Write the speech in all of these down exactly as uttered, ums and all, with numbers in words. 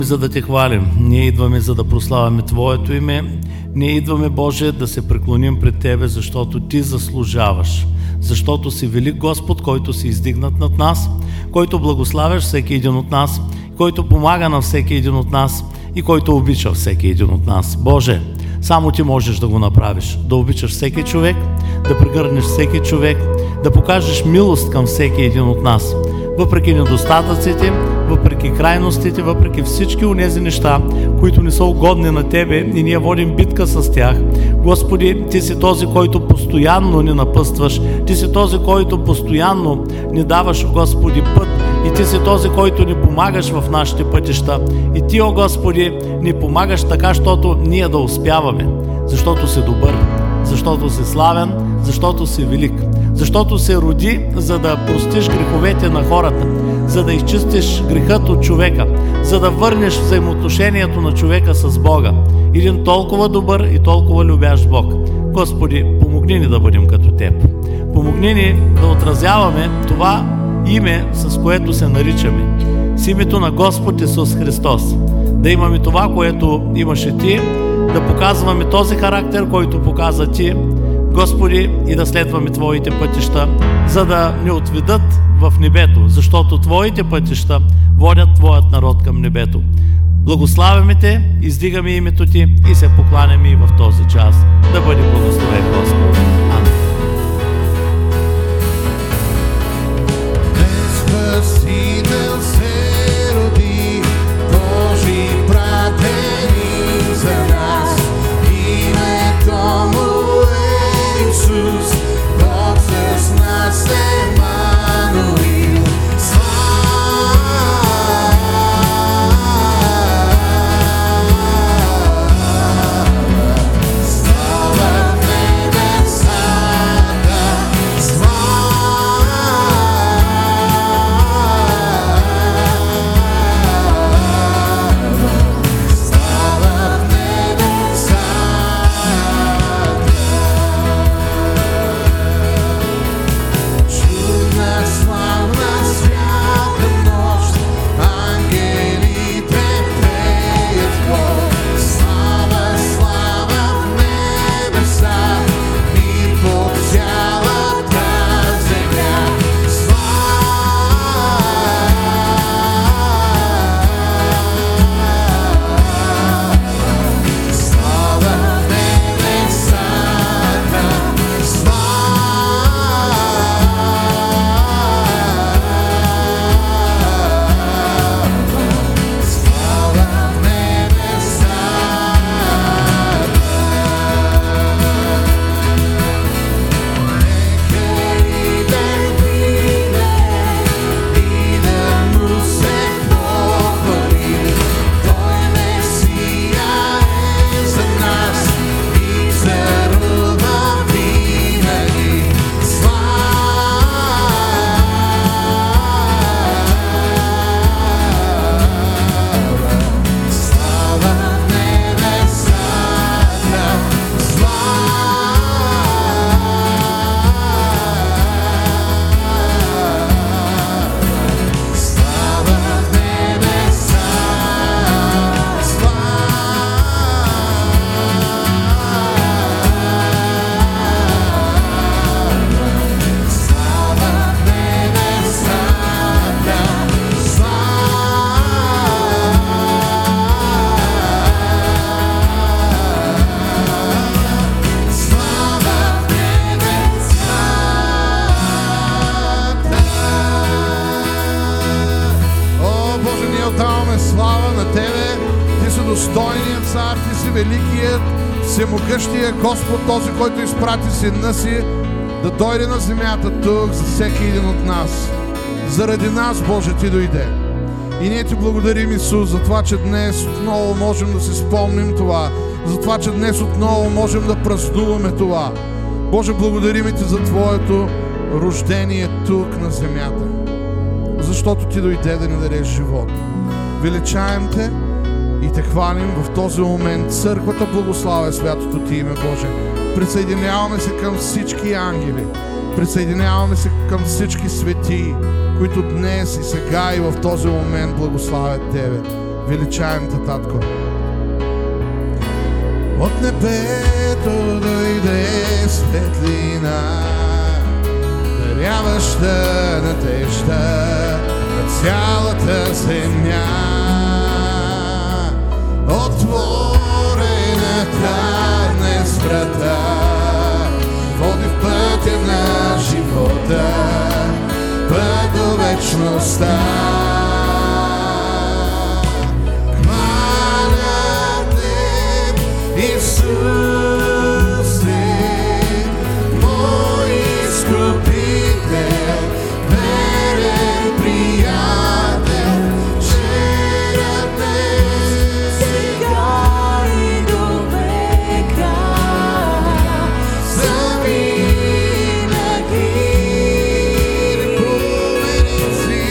За да те хвалим, ние идваме за да прославяме Твоето име, ние идваме, Боже, да се преклоним пред Тебе, защото Ти заслужаваш, защото си велик Господ, който си издигнат над нас, който благославяш всеки един от нас, който помага на всеки един от нас и който обича всеки един от нас. Боже, само Ти можеш да го направиш, да обичаш всеки човек, да прегърнеш всеки човек, да покажеш милост към всеки един от нас, въпреки недостатъците, въпреки крайностите, въпреки всички онези неща, които не са угодни на Тебе и ние водим битка с тях. Господи, Ти си този, който постоянно ни напъстваш, Ти си този, който постоянно ни даваш, Господи, път, и Ти си този, който ни помагаш в нашите пътища. И Ти, о Господи, ни помагаш така, щото ние да успяваме, защото си добър, защото си славен, защото си велик, защото се роди, за да простиш греховете на хората, за да изчистиш грехът от човека, за да върнеш взаимоотношението на човека с Бога. Един толкова добър и толкова любящ Бог. Господи, помогни ни да бъдем като Теб. Помогни ни да отразяваме това име, с което се наричаме. С името на Господ Исус Христос. Да имаме това, което имаше Ти, да показваме този характер, който показа Ти, Господи, и да следваме Твоите пътища, за да ни отведат в небето, защото Твоите пътища водят Твоят народ към небето. Благославяме Те, издигаме името Ти и се покланяме и в този час. Да бъде благословен Господ. Амин. Спасител се роди, Божи пратеник за нас, името му е Исус, Бог с нас Емануил. Всемогъщия Господ, този, който изпрати Сина си да дойде на земята тук за всеки един от нас. Заради нас, Боже, Ти дойде. И ние Ти благодарим, Исус, за това, че днес отново можем да си спомним това, за това, че днес отново можем да празнуваме това. Боже, благодарим Ти за Твоето рождение тук на земята, защото Ти дойде да ни дадеш живот. Величаем Те и Те хвалим в този момент. Църквата благославя святото Ти име, Боже. Присъединяваме се към всички ангели, присъединяваме се към всички светии, които днес и сега и в този момент благославят Тебе. величаем те, Татко. От небето дойде светлина, даряваща надежда на цялата земя. Отворената днес врата води в пътя на живота, път до вечността. Хваля те, Исусе, мой изкупител, верен приятел, вчера, днес, сега и до века, завинаги. Непроменен си,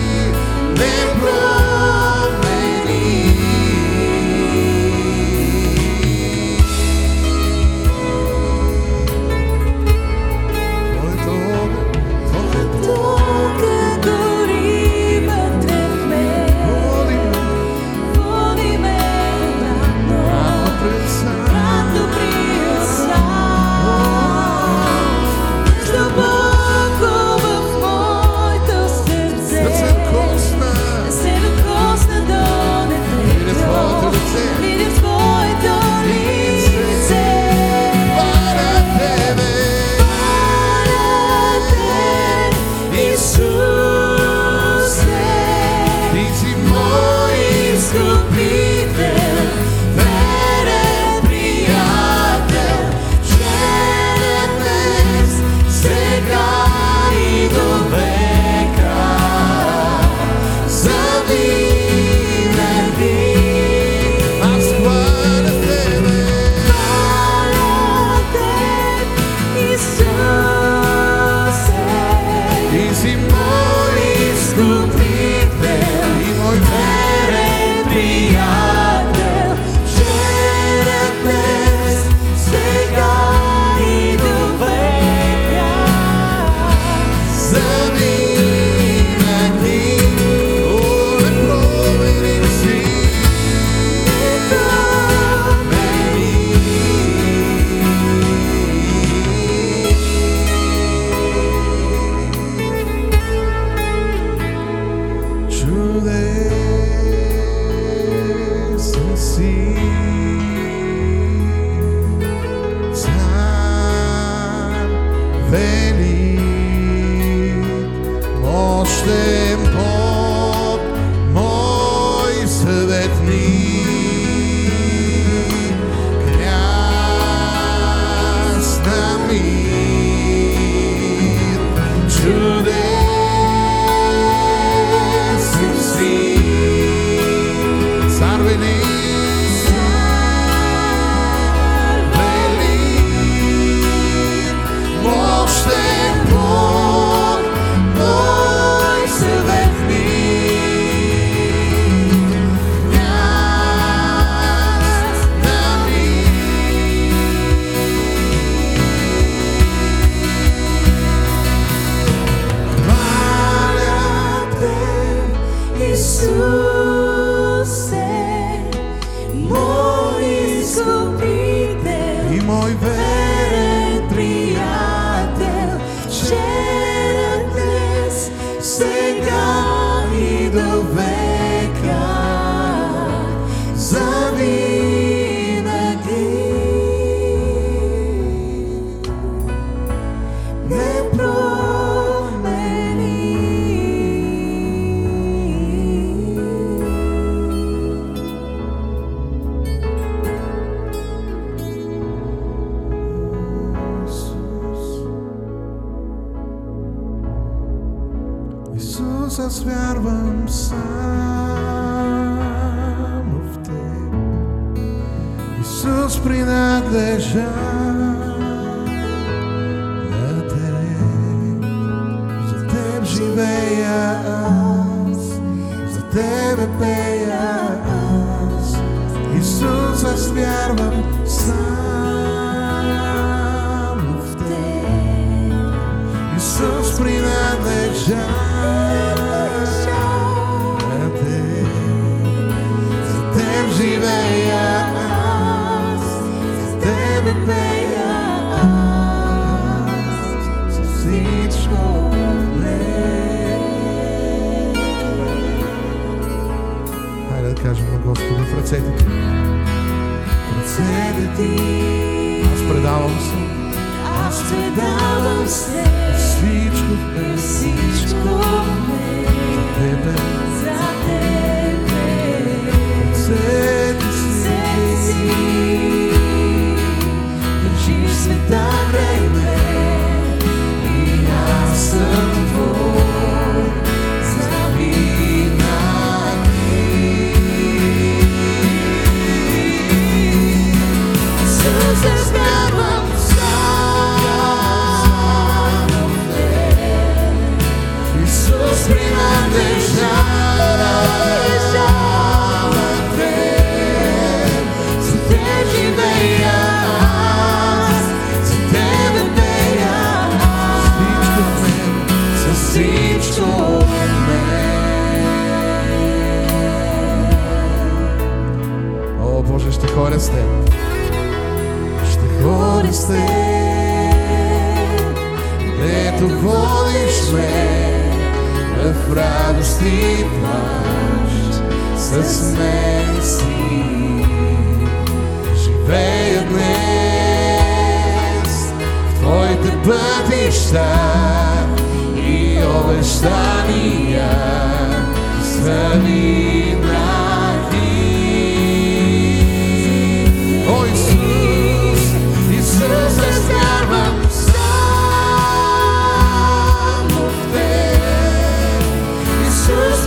Исус, аз вярвам само в Теб. Исус, принадлежа на Теб. За Теб живея аз, за Тебе пея аз. Исус, аз вярвам само в Теб. Исус, принадлежа на Теб. кажем на Господа в ръцете ти. В ръцете ти аз предавам се. Аз предавам се. Всичко в мен. Всичко в мен. Тебе. За тебе. Ръцете си. Държиш света край мен. И аз съм твой. Завинаги. Исус, аз вярвам само в теб. Исус, принадлежавам на теб. За теб живея аз, за тебе пея аз. Всичко в мен. Със всичко в мен. О, Боже, ще ходя с теб. Ще ходя с теб. Където водиш ме, в радост и плач, с мен си. Живея днес в твоите пътища и обещания за винаги. О, Исус, Исус, аз вярвам само в теб. Исус,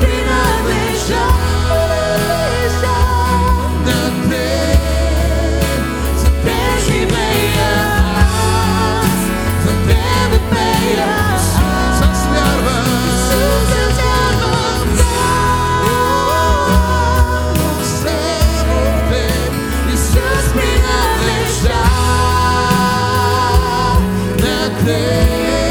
принадлежавам на теб. За теб живея аз, за тебе пея аз. Аз вярвам. Исус, аз вярвам само в теб. Исус, принадлежавам на теб.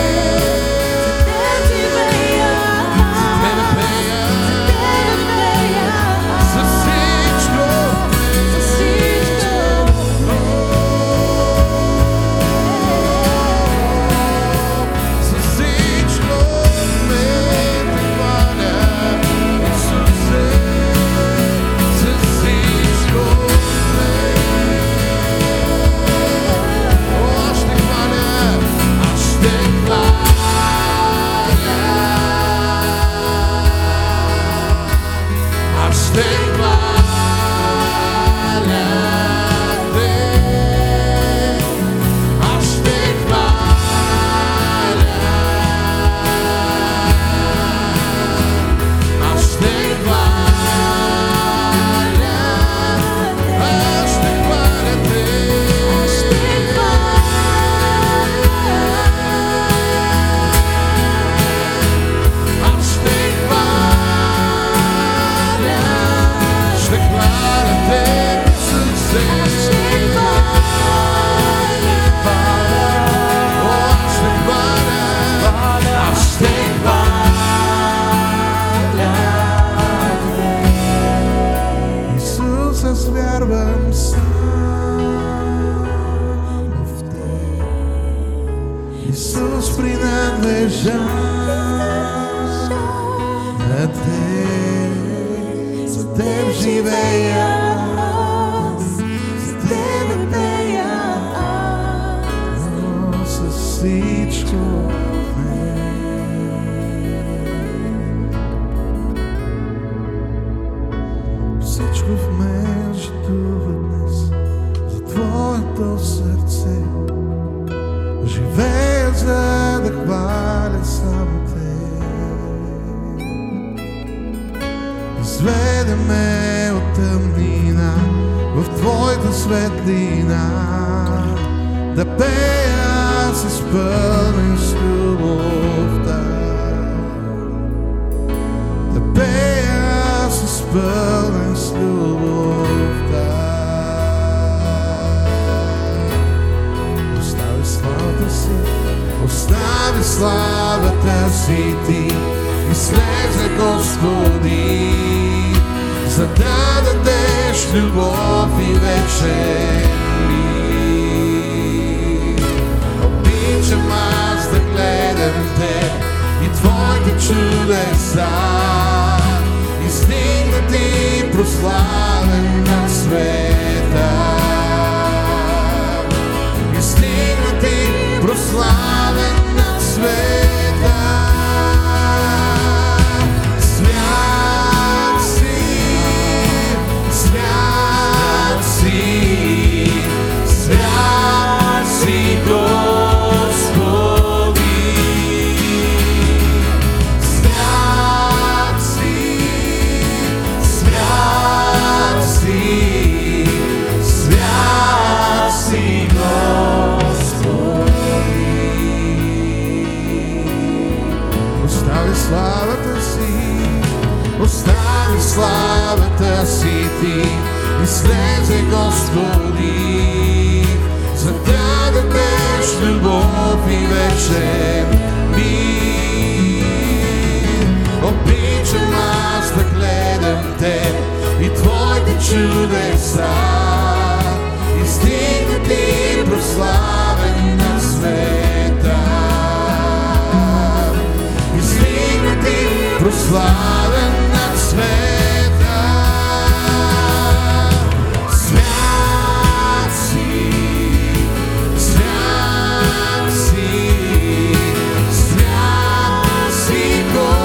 Исус, принадлежа на теб. За теб живея аз, за тебе пея аз. О, със всичко в мен. Всичко в мен житува днес за твоето сърце. Живея, за да хваля само те. Изведе ме от тъмнина в твоята светлина. Да пея с изпълнен с любовта. Да пея с изпълнен с любовта. Остави славата си ти и слезе, Господи, за да дадеш любов и вечен мир. Обичам аз да гледам те и твоите чудеса, издигнати прославени. славен над света. Издигнати, прославен над света. Свят си, свят си, свят си, Господи. Свят си, свят си, свят си, Господи. Остави славата си, остави славата си ти, излезе, Господи, за да дадеш любов и вечен мир. Обичам аз да гледам те и твоите чудеса, издигнати, прославен на света. Издигнати, прославен над света. Свят си, свят си, свят си,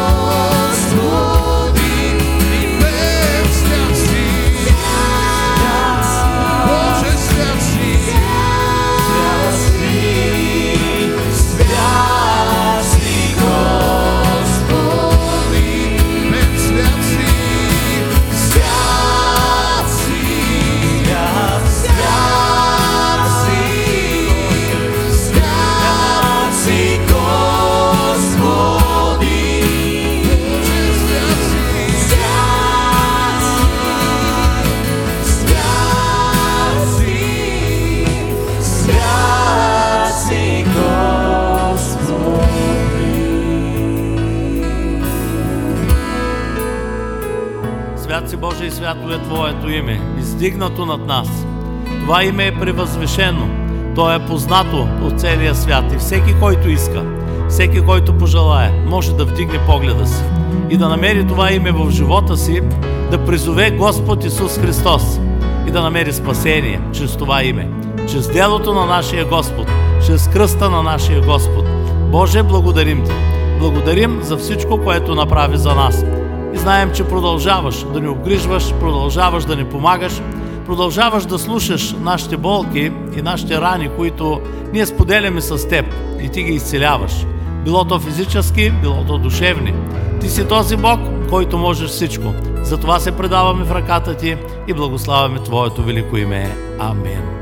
Господи. Амен. Свят си, Боже, свят си, свят си, свят си, Господи. Амен. Свят си, свят си, свят си, свят си, Господи. Боже, свят си, свят си, свят си, Господи. Свят си, Боже, и свято е Твоето име, издигнато над нас. Това име е превъзвишено, то е познато от целия свят и всеки, който иска, всеки, който пожелае, може да вдигне погледа си и да намери това име в живота си, да призове Господ Исус Христос и да намери спасение чрез това име, чрез делото на нашия Господ, чрез кръста на нашия Господ. Боже, благодарим Ти. Благодарим за всичко, което направи за нас. И знаем, че продължаваш да ни обгрижваш, продължаваш да ни помагаш, продължаваш да слушаш нашите болки и нашите рани, които ние споделяме с Теб и Ти ги изцеляваш. Било то физически, било то душевни. Ти си този Бог, който можеш всичко. Затова се предаваме в ръката Ти и благославяме Твоето велико име. Амин.